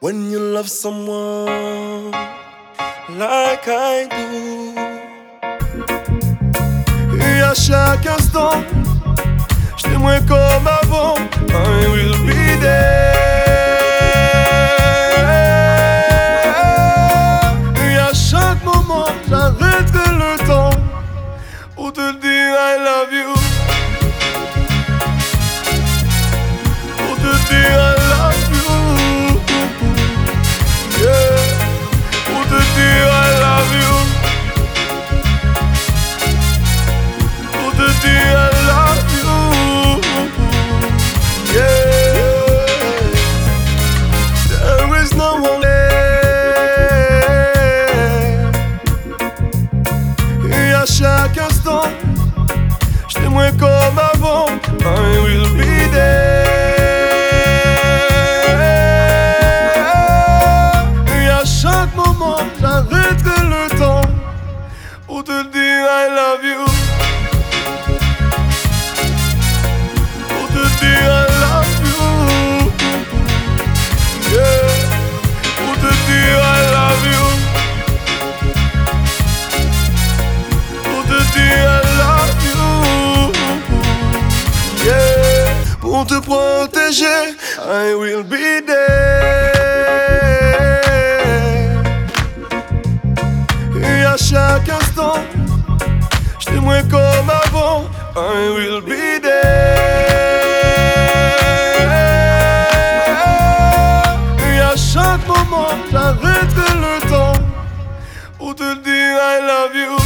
When you love someone like I do, et à chaque instant, je t'aimerai comme avant. I will be there. Et à chaque moment, j'arrêterai le temps pour te dire I love you. Pour te dire I love you. Yeah. Pour te dire I love you. Pour te dire I love you. Yeah. There is no one there. Et à chaque instant, je t'aimerai comme avant. I will be there. Et à chaque moment, j'arrêterai le temps pour te dire I love you. Pour te dire I love you. Yeah. Pour te dire I love you. Pour te dire I love you. Yeah. Pour te protéger, I will be there. Et à chaque instant, je t'aimerai comme avant. I will be there. Et à chaque moment, j'arrêterai le temps pour te dire I love you.